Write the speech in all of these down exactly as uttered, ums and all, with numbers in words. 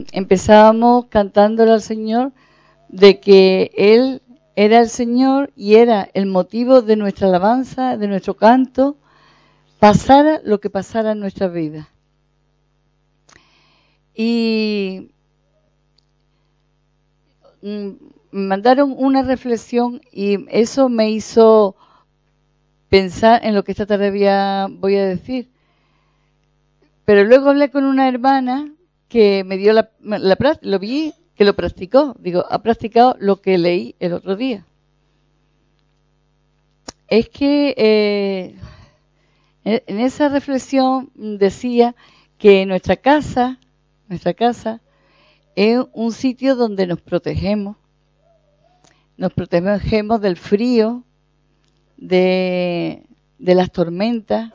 mmm, empezábamos cantándole al Señor de que Él era el Señor y era el motivo de nuestra alabanza, de nuestro canto, pasara lo que pasara en nuestra vida. Y mmm, me mandaron una reflexión y eso me hizo pensar en lo que esta tarde voy a, voy a decir. Pero luego hablé con una hermana que me dio la, la lo vi que lo practicó. Digo, ha practicado lo que leí el otro día. Es que eh, en esa reflexión decía que nuestra casa, nuestra casa es un sitio donde nos protegemos, nos protegemos del frío, de, de las tormentas.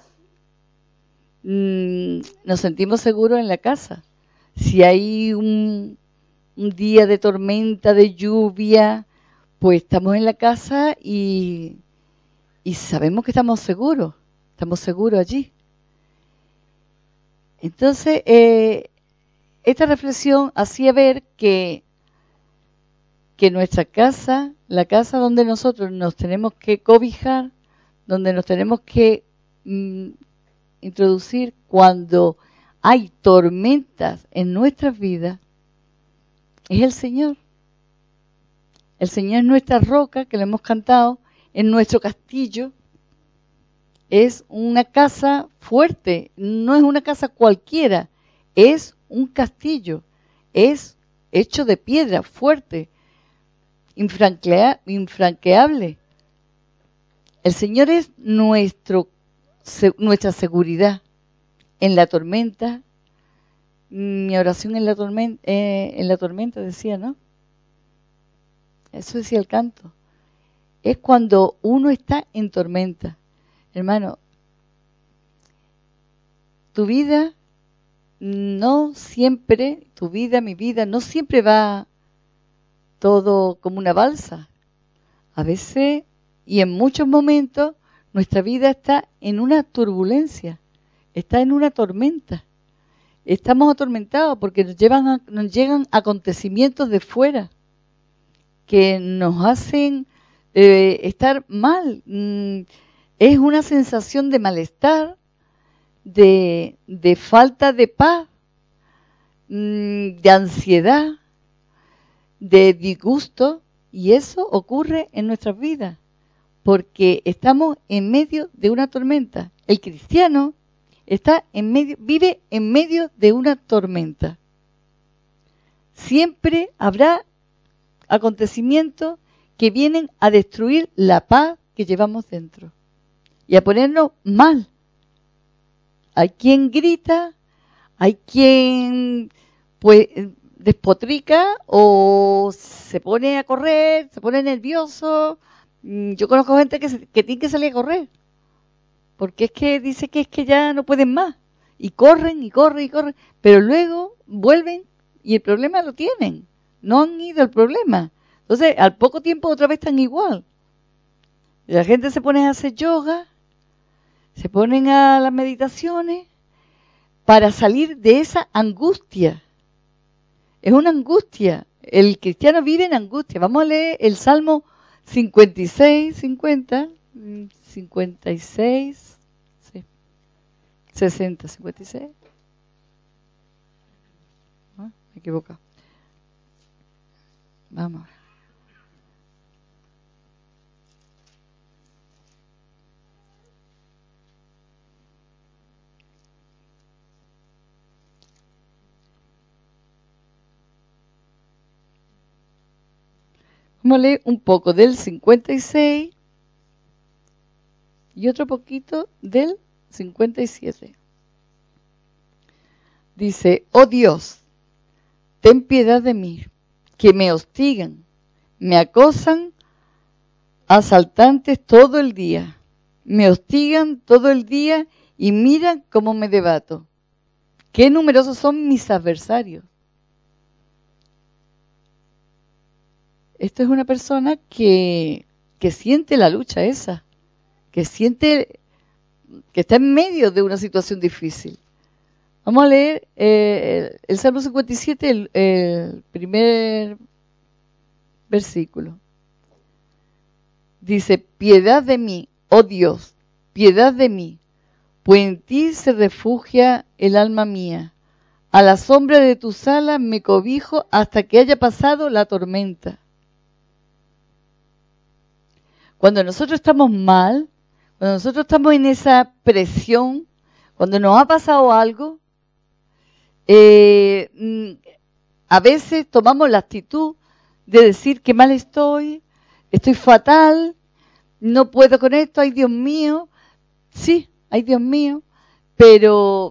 Mm, nos sentimos seguros en la casa. Si hay un, un día de tormenta, de lluvia, pues estamos en la casa y, y sabemos que estamos seguros, estamos seguros allí. Entonces, eh, esta reflexión hacía ver que, que nuestra casa, la casa donde nosotros nos tenemos que cobijar, donde nos tenemos que mm, introducir cuando hay tormentas en nuestras vidas, es el Señor. El Señor es nuestra roca, que lo hemos cantado, es nuestro castillo. Es una casa fuerte, no es una casa cualquiera, es un castillo, es hecho de piedra, fuerte, infranquea, infranqueable. El Señor es nuestro, se, nuestra seguridad en la tormenta. Mi oración en la tormenta, eh, en la tormenta decía, ¿no? Eso decía el canto. Es cuando uno está en tormenta. Hermano, tu vida no siempre, tu vida, mi vida, no siempre va todo como una balsa. A veces, y en muchos momentos, nuestra vida está en una turbulencia, está en una tormenta. Estamos atormentados porque nos, llevan a, nos llegan acontecimientos de fuera que nos hacen eh, estar mal. Mm, es una sensación de malestar, de, de falta de paz, mm, de ansiedad, de disgusto, y eso ocurre en nuestras vidas porque estamos en medio de una tormenta. El cristiano está en medio, vive en medio de una tormenta. Siempre habrá acontecimientos que vienen a destruir la paz que llevamos dentro y a ponernos mal. Hay quien grita, hay quien pues despotrica o se pone a correr, se pone nervioso. Yo conozco gente que, se, que tiene que salir a correr porque es que dice que es que ya no pueden más y corren y corren y corren, pero luego vuelven y el problema lo tienen, no han ido al problema. Entonces al poco tiempo otra vez están igual. La gente se pone a hacer yoga, se ponen a las meditaciones para salir de esa angustia. Es una angustia. El cristiano vive en angustia. Vamos a leer el Salmo cincuenta y seis, cincuenta, cincuenta y seis, sí, sesenta, cincuenta y seis. ¿No? Me equivoco. Vamos a ver. Vamos a leer un poco del cincuenta y seis y otro poquito del cincuenta y siete. Dice, oh Dios, ten piedad de mí, que me hostigan, me acosan asaltantes todo el día, me hostigan todo el día y miran cómo me debato. Qué numerosos son mis adversarios. Esto es una persona que, que siente la lucha esa, que siente que está en medio de una situación difícil. Vamos a leer eh, el, el Salmo cincuenta y siete, el, el primer versículo. Dice, piedad de mí, oh Dios, piedad de mí, pues en ti se refugia el alma mía. A la sombra de tus alas me cobijo hasta que haya pasado la tormenta. Cuando nosotros estamos mal, cuando nosotros estamos en esa presión, cuando nos ha pasado algo, eh, a veces tomamos la actitud de decir que mal estoy, estoy fatal, no puedo con esto, ay Dios mío. Sí, ay Dios mío, pero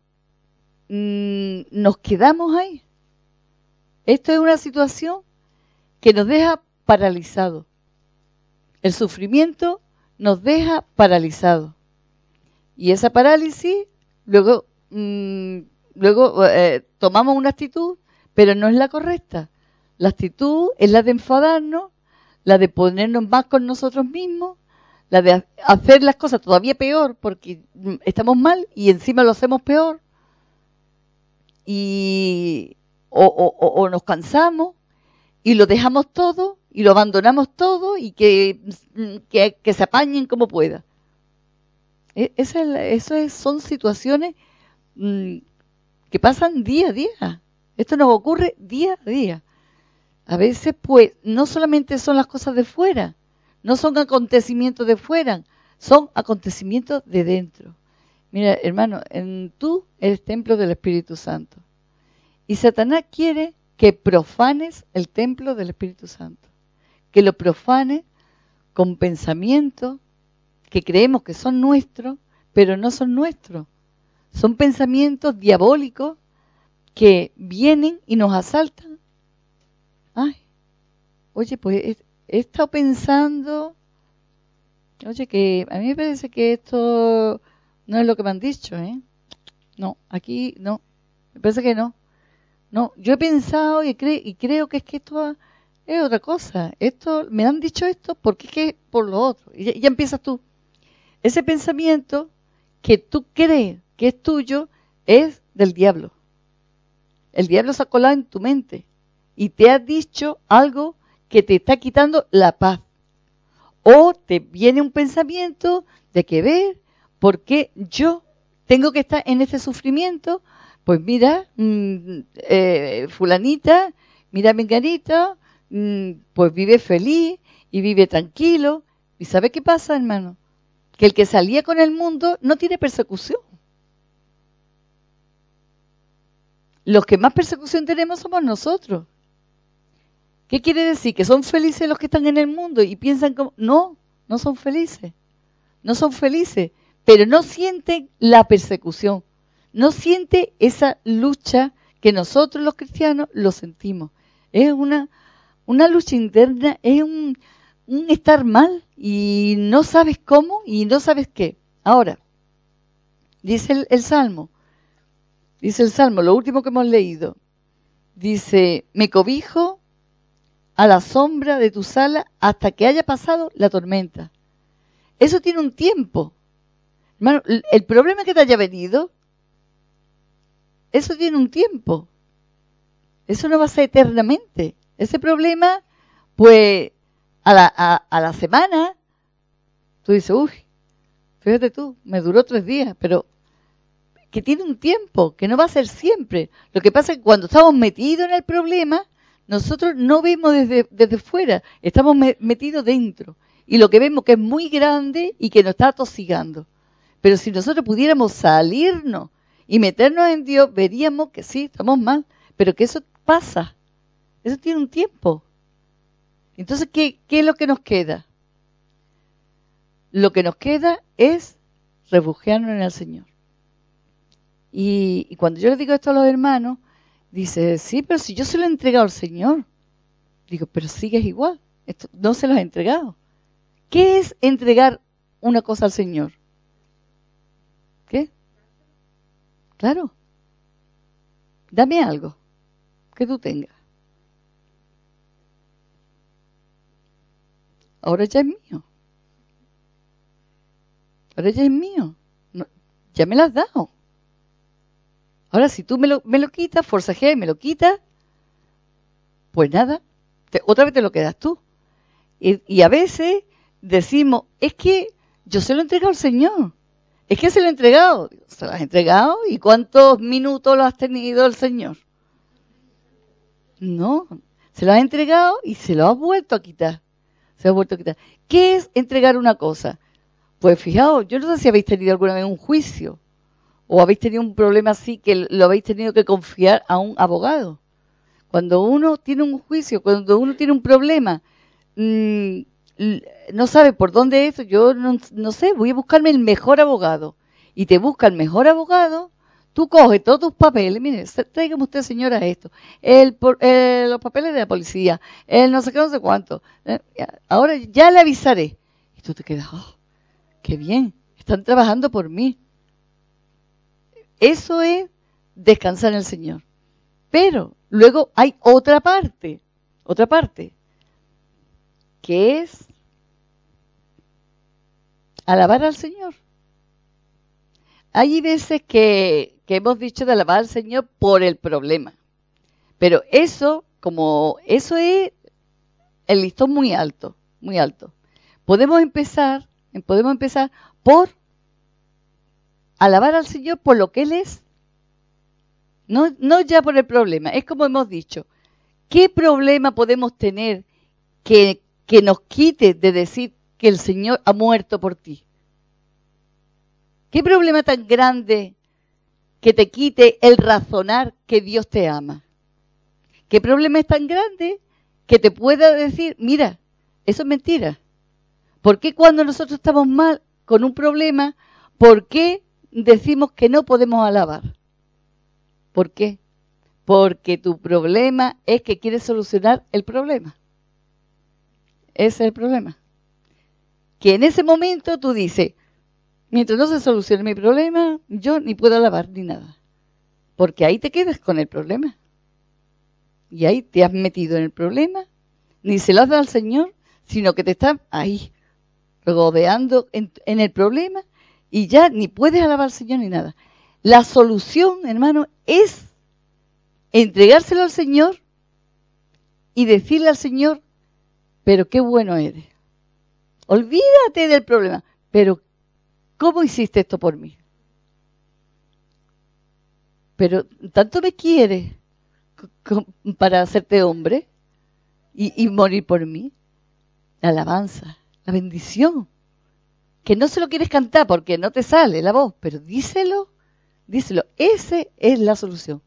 mmm, nos quedamos ahí. Esto es una situación que nos deja paralizados. El sufrimiento nos deja paralizados. Y esa parálisis, luego, mmm, luego eh, tomamos una actitud, pero no es la correcta. La actitud es la de enfadarnos, la de ponernos más con nosotros mismos, la de hacer las cosas todavía peor porque estamos mal y encima lo hacemos peor. Y o, o, o nos cansamos y lo dejamos todo y lo abandonamos todo y que, que, que se apañen como pueda. Esa es, eso es, son situaciones mmm, que pasan día a día. Esto nos ocurre día a día. A veces, pues, no solamente son las cosas de fuera, no son acontecimientos de fuera, son acontecimientos de dentro. Mira, hermano, en tú eres templo del Espíritu Santo. Y Satanás quiere que profanes el templo del Espíritu Santo. Que lo profanes con pensamientos que creemos que son nuestros, pero no son nuestros. Son pensamientos diabólicos que vienen y nos asaltan. Ay, oye, pues he, he estado pensando, oye, que a mí me parece que esto no es lo que me han dicho, ¿eh? No, aquí no, me parece que no. No, yo he pensado y, cre y creo que es que esto es otra cosa. Esto, me han dicho esto porque es que es por lo otro. Y ya, ya empiezas tú. Ese pensamiento que tú crees que es tuyo es del diablo. El diablo se ha colado en tu mente y te ha dicho algo que te está quitando la paz. O te viene un pensamiento de que ver por qué yo tengo que estar en este sufrimiento. Pues mira, mmm, eh, fulanita, mira menganita, mmm, pues vive feliz y vive tranquilo. ¿Y sabe qué pasa, hermano? Que el que salía con el mundo no tiene persecución. Los que más persecución tenemos somos nosotros. ¿Qué quiere decir? ¿Que son felices los que están en el mundo y piensan como... No, no son felices. No son felices, pero no sienten la persecución. No sienten esa lucha que nosotros los cristianos lo sentimos. Es una, una lucha interna, es un, un estar mal y no sabes cómo y no sabes qué. Ahora, dice el, el Salmo, dice el Salmo, lo último que hemos leído, dice, me cobijo a la sombra de tus alas hasta que haya pasado la tormenta. Eso tiene un tiempo. Hermano, el problema que te haya venido, eso tiene un tiempo. Eso no va a ser eternamente. Ese problema, pues, a la, a, a la semana, tú dices, uy, fíjate tú, me duró tres días, pero que tiene un tiempo, que no va a ser siempre. Lo que pasa es que cuando estamos metidos en el problema, nosotros no vemos desde, desde fuera, estamos me, metidos dentro. Y lo que vemos que es muy grande y que nos está atosigando. Pero si nosotros pudiéramos salirnos y meternos en Dios, veríamos que sí, estamos mal, pero que eso pasa. Eso tiene un tiempo. Entonces, ¿qué, qué es lo que nos queda? Lo que nos queda es refugiarnos en el Señor. Y, y cuando yo le digo esto a los hermanos, dice, sí, pero si yo se lo he entregado al Señor. Digo, pero sigues igual, esto no se lo has entregado. ¿Qué es entregar una cosa al Señor? ¿Qué? Claro. Dame algo que tú tengas. Ahora ya es mío. Ahora ya es mío. No, ya me lo has dado. Ahora, si tú me lo, me lo quitas, forcejeas y me lo quitas, pues nada, te, otra vez te lo quedas tú. Y, y a veces decimos, es que yo se lo he entregado al Señor. Es que se lo he entregado. Se lo has entregado. ¿Y cuántos minutos lo has tenido el Señor? No, se lo has entregado y se lo has vuelto a quitar. Se lo has vuelto a quitar. ¿Qué es entregar una cosa? Pues fijaos, yo no sé si habéis tenido alguna vez un juicio o habéis tenido un problema así que lo habéis tenido que confiar a un abogado. Cuando uno tiene un juicio, cuando uno tiene un problema, mmm, no sabe por dónde es, yo no, no sé, voy a buscarme el mejor abogado. Y te busca el mejor abogado, tú coges todos tus papeles, mire, tráigame usted, señora, esto, el, el, los papeles de la policía, el no sé qué, no sé cuánto. Ahora ya le avisaré. Y tú te quedas, oh, qué bien, están trabajando por mí. Eso es descansar en el Señor. Pero luego hay otra parte, otra parte, que es alabar al Señor. Hay veces que, que hemos dicho de alabar al Señor por el problema. Pero eso, como eso es el listón muy alto, muy alto. Podemos empezar, podemos empezar por alabar al Señor por lo que Él es. No, no ya por el problema. Es como hemos dicho. ¿Qué problema podemos tener que, que nos quite de decir que el Señor ha muerto por ti? ¿Qué problema tan grande que te quite el razonar que Dios te ama? ¿Qué problema es tan grande que te pueda decir, mira, eso es mentira? ¿Por qué cuando nosotros estamos mal con un problema, por qué decimos que no podemos alabar? ¿Por qué? Porque tu problema es que quieres solucionar el problema. Ese es el problema. Que en ese momento tú dices, mientras no se solucione mi problema, yo ni puedo alabar ni nada. Porque ahí te quedas con el problema. Y ahí te has metido en el problema. Ni se lo has dado al Señor, sino que te estás ahí, regodeando en, en el problema. Y ya ni puedes alabar al Señor ni nada. La solución, hermano, es entregárselo al Señor y decirle al Señor, pero qué bueno eres. Olvídate del problema, pero ¿cómo hiciste esto por mí? Pero tanto me quieres para hacerte hombre y, y morir por mí. La alabanza, la bendición. Que no se lo quieres cantar porque no te sale la voz, pero díselo, díselo. Esa es la solución.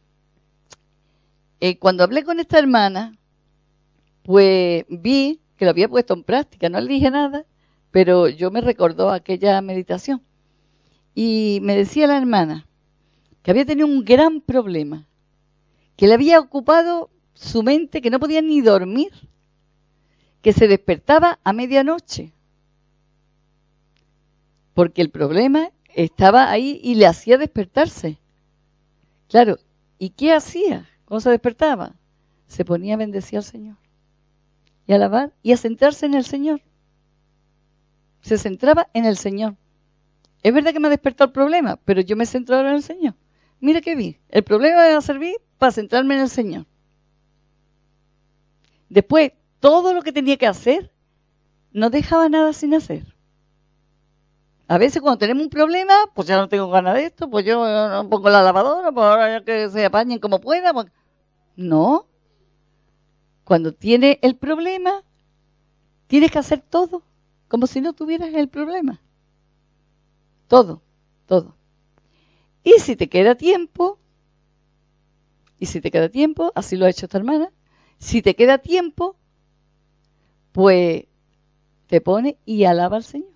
Eh, cuando hablé con esta hermana, pues vi que lo había puesto en práctica. No le dije nada, pero yo me recordó aquella meditación. Y me decía la hermana que había tenido un gran problema, que le había ocupado su mente, que no podía ni dormir, que se despertaba a medianoche, porque el problema estaba ahí y le hacía despertarse. Claro, ¿y qué hacía cuando se despertaba? Se ponía a bendecir al Señor y a alabar y a centrarse en el Señor. Se centraba en el Señor. Es verdad que me ha despertado el problema, pero yo me centro ahora en el Señor. Mira qué vi. El problema me va a servir para centrarme en el Señor. Después, todo lo que tenía que hacer, no dejaba nada sin hacer. A veces cuando tenemos un problema, pues ya no tengo ganas de esto, pues yo no pongo la lavadora, pues ahora ya que se apañen como puedan. Pues... No. Cuando tienes el problema, tienes que hacer todo, como si no tuvieras el problema. Todo, todo. Y si te queda tiempo, y si te queda tiempo, así lo ha hecho esta hermana, si te queda tiempo, pues te pone y alaba al Señor.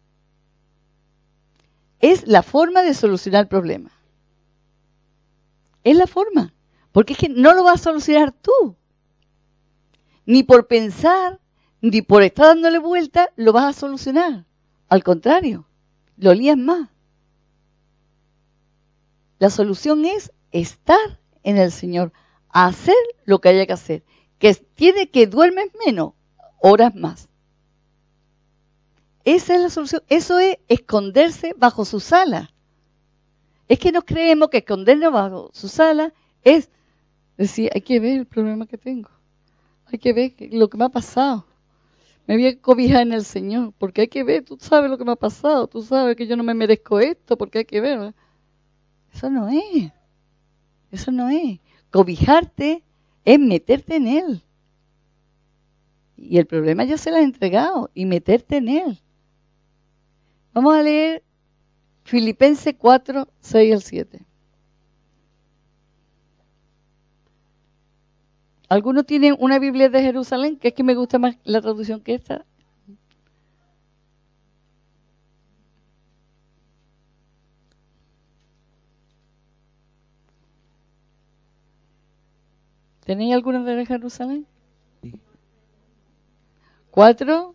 Es la forma de solucionar el problema. Es la forma. Porque es que no lo vas a solucionar tú. Ni por pensar, ni por estar dándole vuelta, lo vas a solucionar. Al contrario, lo lías más. La solución es estar en el Señor, hacer lo que haya que hacer. Que tiene que duermes menos, horas más. Esa es la solución. Eso es esconderse bajo sus alas. Es que nos creemos que escondernos bajo sus alas es decir, hay que ver el problema que tengo. Hay que ver lo que me ha pasado. Me voy a cobijar en el Señor, porque hay que ver, tú sabes lo que me ha pasado, tú sabes que yo no me merezco esto, porque hay que ver. ¿Verdad? Eso no es. Eso no es. Cobijarte es meterte en Él. Y el problema ya se lo has entregado, y meterte en Él. Vamos a leer Filipenses cuatro, seis al siete. ¿Alguno tiene una Biblia de Jerusalén? Que es que me gusta más la traducción que esta. ¿Tenéis alguna de Jerusalén? Sí. Cuatro.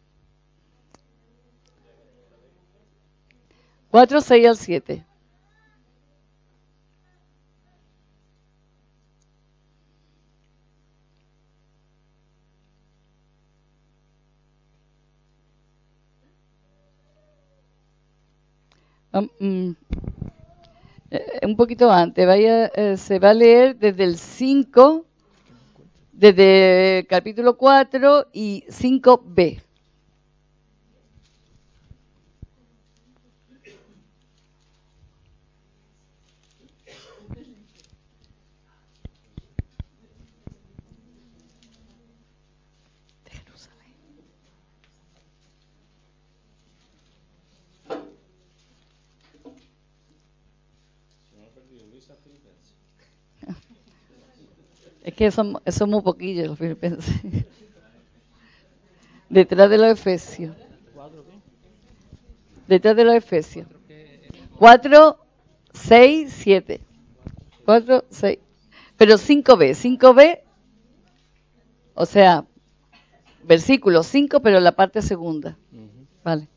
Cuatro, seis al siete. Um, eh, un poquito antes, vaya, eh, se va a leer desde el cinco, desde el capítulo cuatro y cinco b. Es que somos, somos poquillos los filipenses. Detrás de los efesios. Detrás de los efesios. Cuatro, seis, siete. Cuatro, seis. Pero cinco b. cinco b, o sea, versículo cinco, pero la parte segunda. Vale.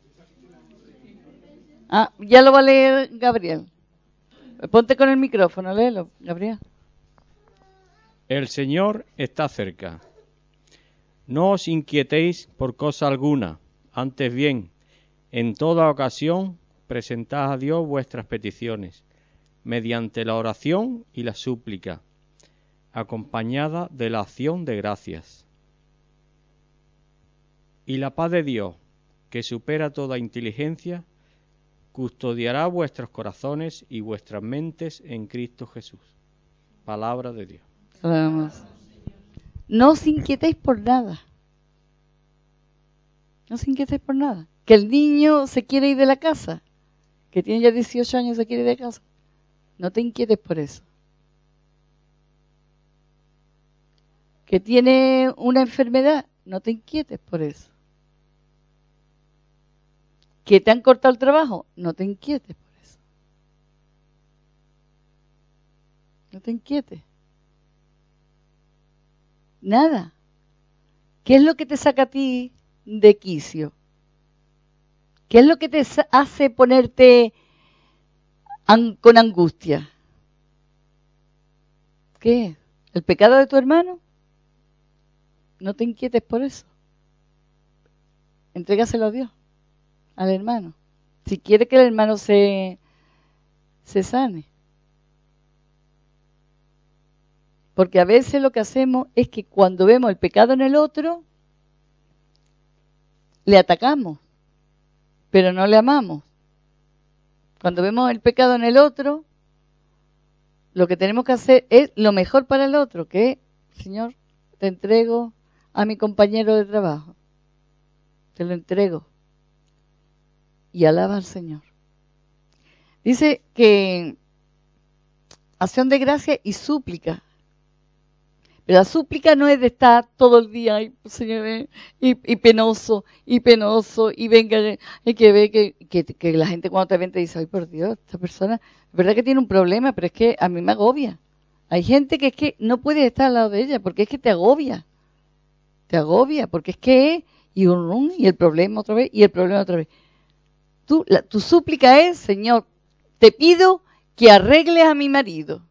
Ah, ya lo va a leer Gabriel. Ponte con el micrófono, léelo, Gabriel. El Señor está cerca. No os inquietéis por cosa alguna, antes bien, en toda ocasión, presentad a Dios vuestras peticiones, mediante la oración y la súplica, acompañada de la acción de gracias. Y la paz de Dios, que supera toda inteligencia, custodiará vuestros corazones y vuestras mentes en Cristo Jesús. Palabra de Dios. Vamos. No os inquietéis por nada. No os inquietéis por nada. Que el niño se quiere ir de la casa, que tiene ya dieciocho años y se quiere ir de casa. No te inquietes por eso. Que tiene una enfermedad, no te inquietes por eso. Que te han cortado el trabajo, no te inquietes por eso. No te inquietes. Nada. ¿Qué es lo que te saca a ti de quicio? ¿Qué es lo que te hace ponerte an- con angustia? ¿Qué? ¿El pecado de tu hermano? No te inquietes por eso. Entrégaselo a Dios, al hermano. Si quiere que el hermano se, se sane. Porque a veces lo que hacemos es que cuando vemos el pecado en el otro, le atacamos, pero no le amamos. Cuando vemos el pecado en el otro, lo que tenemos que hacer es lo mejor para el otro, que es, Señor, te entrego a mi compañero de trabajo. Te lo entrego. Y alaba al Señor. Dice que acción de gracia y súplica. Pero la súplica no es de estar todo el día, ay, Señor, eh, y, y penoso, y penoso, y venga, hay que ver que, que, que la gente cuando te ven te dice, ay, por Dios, esta persona, es verdad que tiene un problema, pero es que a mí me agobia. Hay gente que es que no puede estar al lado de ella, porque es que te agobia. Te agobia, porque es que es, y un y el problema otra vez, y el problema otra vez. Tú, la, tu súplica es, Señor, te pido que arregles a mi marido.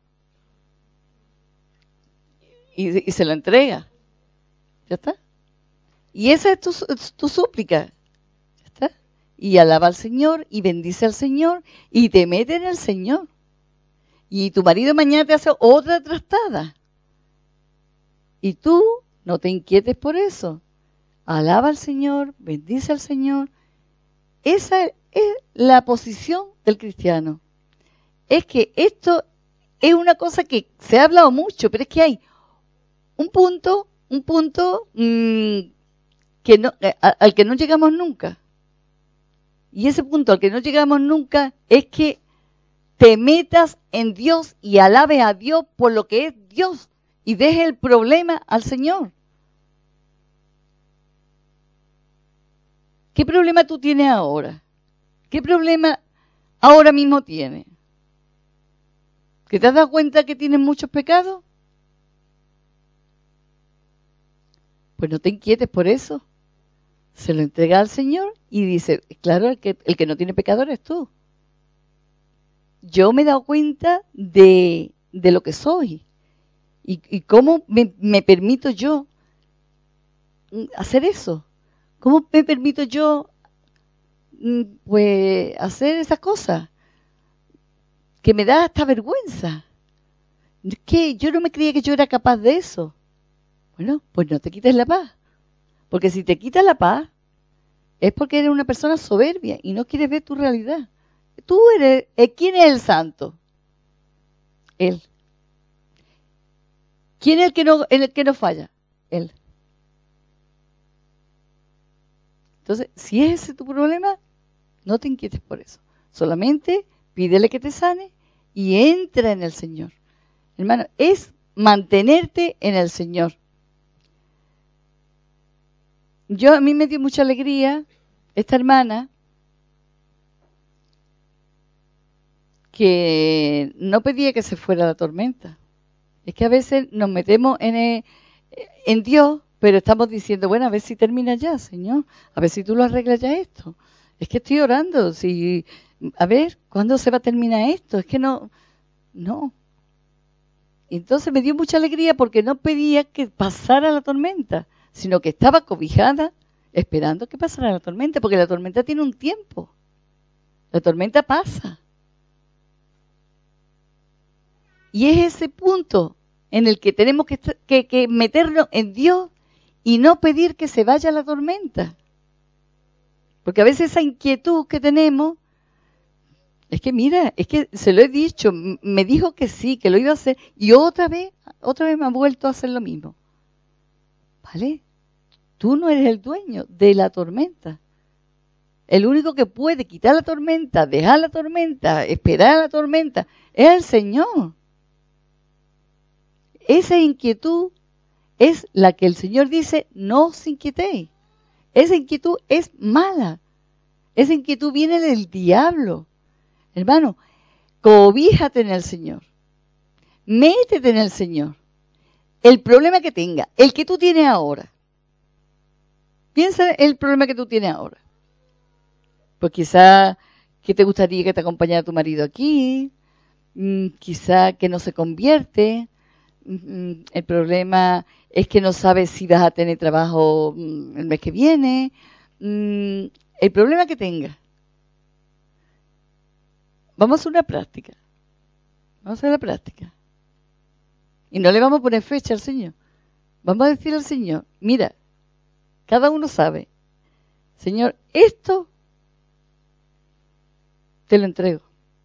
Y, y se lo entrega. ¿Ya está? Y esa es tu, tu súplica. ¿Ya está? y alaba al Señor y bendice al Señor y te mete en el Señor. Y tu marido mañana te hace otra trastada. Y tú no te inquietes por eso. Alaba al Señor, bendice al Señor. Esa es la posición del cristiano. Es que esto es una cosa que se ha hablado mucho, pero es que hay un punto, un punto mmm, que no, a, al que no llegamos nunca. Y ese punto al que no llegamos nunca es que te metas en Dios y alabes a Dios por lo que es Dios y dejes el problema al Señor. ¿Qué problema tú tienes ahora? ¿Qué problema ahora mismo tienes? ¿Que te has dado cuenta que tienes muchos pecados? Pues no te inquietes por eso. Se lo entrega al Señor y dice, claro, el que, el que no tiene pecado eres tú. Yo me he dado cuenta de, de lo que soy y, y cómo me, me permito yo hacer eso. ¿Cómo me permito yo pues hacer esas cosas? Que me da hasta vergüenza. Es que yo no me creía que yo era capaz de eso. Bueno, pues no te quites la paz. Porque si te quitas la paz, es porque eres una persona soberbia y no quieres ver tu realidad. Tú eres, ¿quién es el santo? Él. ¿Quién es el que no, el que no falla? Él. Entonces, si es ese tu problema, no te inquietes por eso. Solamente pídele que te sane y entra en el Señor. Hermano, es mantenerte en el Señor. Yo, a mí me dio mucha alegría esta hermana que no pedía que se fuera la tormenta. Es que a veces nos metemos en, el, en Dios, pero estamos diciendo, bueno, a ver si termina ya, Señor. A ver si tú lo arreglas ya esto. Es que estoy orando. Si, a ver, ¿cuándo se va a terminar esto? Es que no, no. Entonces me dio mucha alegría porque no pedía que pasara la tormenta, sino que estaba cobijada esperando que pasara la tormenta, porque la tormenta tiene un tiempo. La tormenta pasa. Y es ese punto en el que tenemos que, que, que meternos en Dios y no pedir que se vaya la tormenta. Porque a veces esa inquietud que tenemos, es que mira, es que se lo he dicho, me dijo que sí, que lo iba a hacer, y otra vez, otra vez me ha vuelto a hacer lo mismo. ¿Vale? Tú no eres el dueño de la tormenta. El único que puede quitar la tormenta, dejar la tormenta, esperar a la tormenta, es el Señor. Esa inquietud es la que el Señor dice, no os inquietéis. Esa inquietud es mala. Esa inquietud viene del diablo. Hermano, cobíjate en el Señor. Métete en el Señor. El problema que tenga, el que tú tienes ahora. Piensa en el problema que tú tienes ahora. Pues quizá que te gustaría que te acompañara tu marido aquí, mm, quizá que no se convierte, mm, el problema es que no sabes si vas a tener trabajo mm, el mes que viene, mm, el problema que tengas. Vamos a hacer una práctica, vamos a hacer la práctica. Y no le vamos a poner fecha al Señor. Vamos a decir al Señor, mira, cada uno sabe, Señor, esto te lo entrego.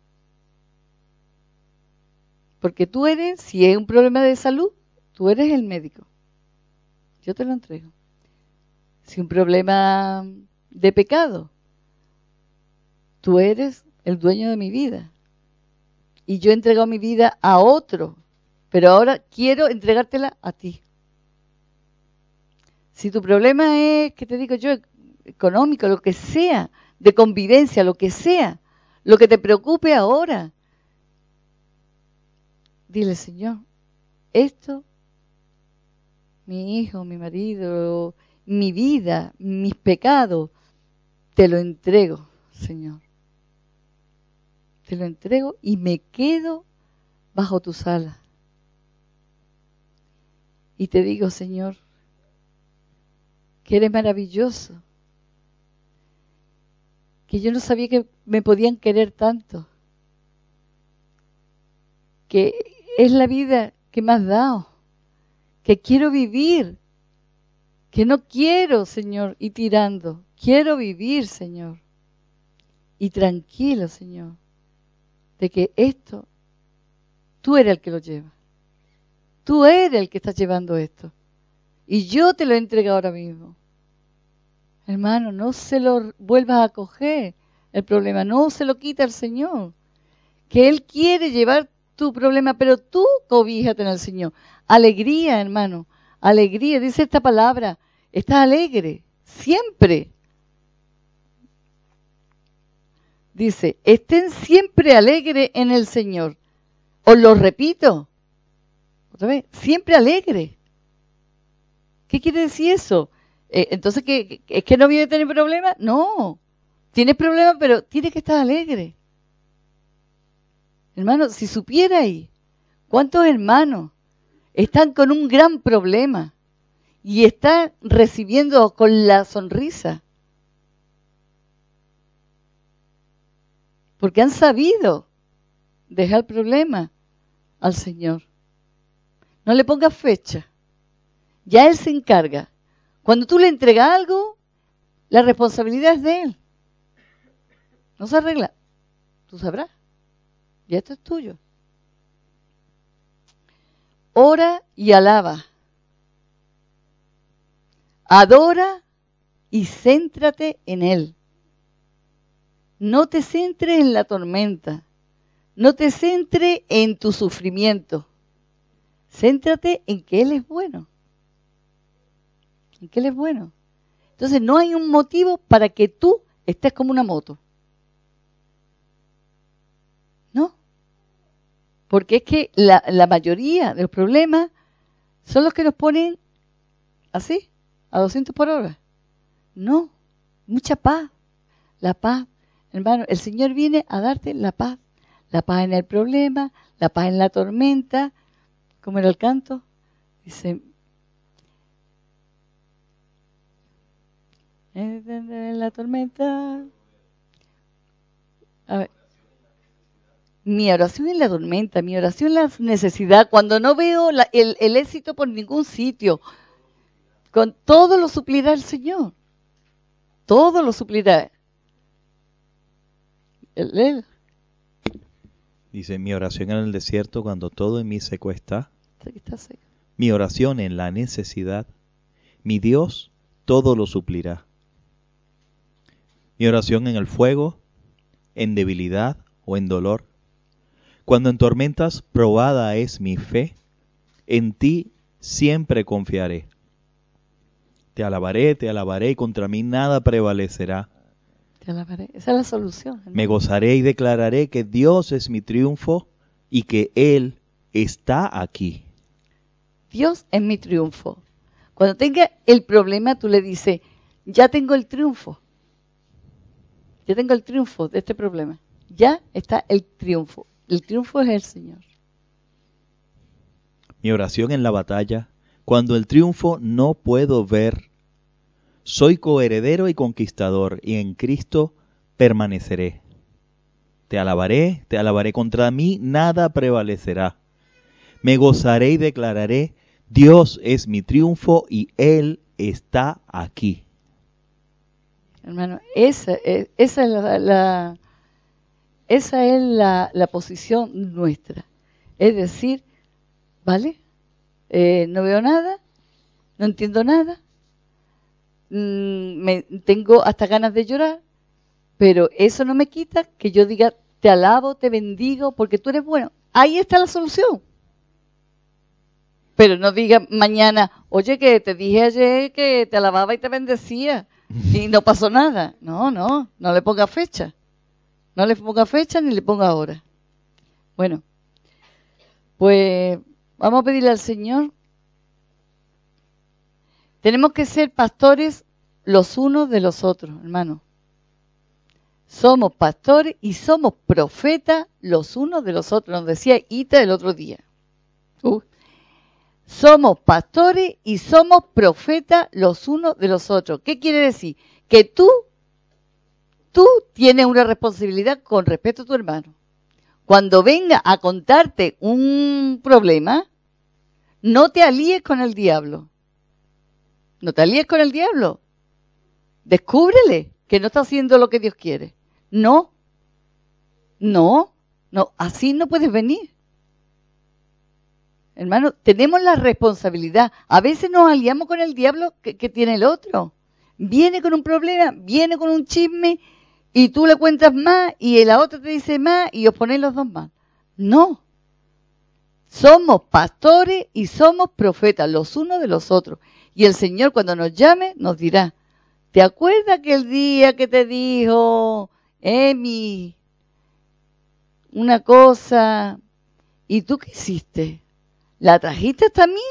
Porque tú eres, si es un problema de salud, tú eres el médico. Yo te lo entrego. Si es un problema de pecado, tú eres el dueño de mi vida. Y yo he entregado mi vida a otro, pero ahora quiero entregártela a ti. Si tu problema es, que te digo yo, económico, lo que sea, de convivencia, lo que sea, lo que te preocupe ahora, dile, Señor, esto, mi hijo, mi marido, mi vida, mis pecados, te lo entrego, Señor. Te lo entrego y me quedo bajo tus alas. Y te digo, Señor, que eres maravilloso, que yo no sabía que me podían querer tanto. Que es la vida que me has dado. Que quiero vivir. Que no quiero, Señor, ir tirando. Quiero vivir, Señor. Y tranquilo, Señor, de que esto, tú eres el que lo lleva. Tú eres el que está llevando esto. Y yo te lo he entregado ahora mismo. Hermano, no se lo vuelvas a coger el problema. No se lo quita el Señor. Que Él quiere llevar tu problema, pero tú cobíjate en el Señor. Alegría, hermano. Alegría, dice esta palabra. Estás alegre. Siempre. Dice, estén siempre alegres en el Señor. Os lo repito. Otra vez, siempre alegre. ¿Qué quiere decir eso? Eh, entonces, ¿qué, ¿es que no viene a tener problemas? No. Tienes problemas, pero tienes que estar alegre. Hermano, si supierais cuántos hermanos están con un gran problema y están recibiendo con la sonrisa. Porque han sabido dejar el problema al Señor. No le pongas fecha. Ya Él se encarga. Cuando tú le entregas algo, la responsabilidad es de Él. No se arregla. Tú sabrás. Ya esto es tuyo. Ora y alaba. Adora y céntrate en Él. No te centres en la tormenta. No te centres en tu sufrimiento. Céntrate en que Él es bueno. En que Él es bueno. Entonces no hay un motivo para que tú estés como una moto. ¿No? Porque es que la, la mayoría de los problemas son los que nos ponen así, a doscientos por hora. No, mucha paz. La paz, hermano, el Señor viene a darte la paz. La paz en el problema, la paz en la tormenta. ¿Cómo era el canto? Dice, en la tormenta. A ver. Mi oración en la tormenta, mi oración en la necesidad, cuando no veo la, el, el éxito por ningún sitio, con todo lo suplirá el Señor. Todo lo suplirá. Él, él. Dice, mi oración en el desierto cuando todo en mí seco está. Está seco. Mi oración en la necesidad. Mi Dios todo lo suplirá. Mi oración en el fuego, en debilidad o en dolor. Cuando en tormentas probada es mi fe, en ti siempre confiaré. Te alabaré, te alabaré y contra mí nada prevalecerá. Te alabaré. Esa es la solución. ¿No? Me gozaré y declararé que Dios es mi triunfo y que Él está aquí. Dios es mi triunfo. Cuando tenga el problema, tú le dices, ya tengo el triunfo. Ya tengo el triunfo de este problema. Ya está el triunfo. El triunfo es el Señor. Mi oración en la batalla, cuando el triunfo no puedo ver. Soy coheredero y conquistador, y en Cristo permaneceré. Te alabaré, te alabaré, contra mí nada prevalecerá. Me gozaré y declararé, Dios es mi triunfo y Él está aquí. Hermano, esa es, esa es la, la esa es la, la posición nuestra. Es decir, ¿vale? Eh, no veo nada, no entiendo nada, mmm, me, tengo hasta ganas de llorar, pero eso no me quita que yo diga, te alabo, te bendigo, porque tú eres bueno. Ahí está la solución. Pero no diga mañana, oye, que te dije ayer que te alababa y te bendecía y no pasó nada. No, no, no le ponga fecha. No le ponga fecha ni le ponga hora. Bueno, pues vamos a pedirle al Señor. Tenemos que ser pastores los unos de los otros, hermano. Somos pastores y somos profetas los unos de los otros. Nos decía Ita el otro día. Uh. Somos pastores y somos profetas los unos de los otros. ¿Qué quiere decir? Que tú tú tienes una responsabilidad con respecto a tu hermano. Cuando venga a contarte un problema, no te alíes con el diablo. No te alíes con el diablo. Descúbrele que no está haciendo lo que Dios quiere. No. No. No. Así no puedes venir. Hermano, tenemos la responsabilidad. A veces nos aliamos con el diablo que, que tiene el otro. Viene con un problema, viene con un chisme, y tú le cuentas más, y la otra te dice más, y os ponéis los dos más. No. Somos pastores y somos profetas, los unos de los otros. Y el Señor, cuando nos llame, nos dirá, ¿te acuerdas que el día que te dijo, Emi, una cosa, y tú qué hiciste? ¿La trajiste hasta mí?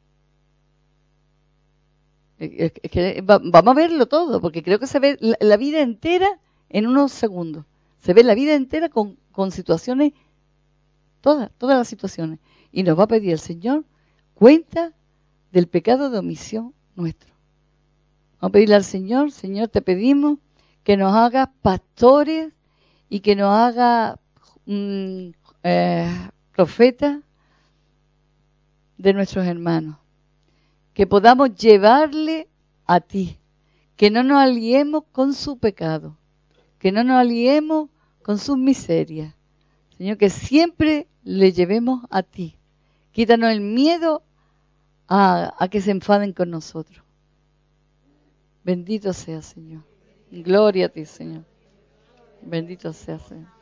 Es que vamos a verlo todo, porque creo que se ve la, la vida entera en unos segundos. Se ve la vida entera con, con situaciones, todas, todas las situaciones. Y nos va a pedir el Señor cuenta del pecado de omisión nuestro. Vamos a pedirle al Señor, Señor, te pedimos que nos hagas pastores y que nos hagas mm, eh, profetas de nuestros hermanos. Que podamos llevarle a ti, que no nos aliemos con su pecado, que no nos aliemos con sus miserias. Señor, que siempre le llevemos a ti. Quítanos el miedo a, a que se enfaden con nosotros. Bendito sea, Señor. Gloria a ti, Señor. Bendito sea, Señor.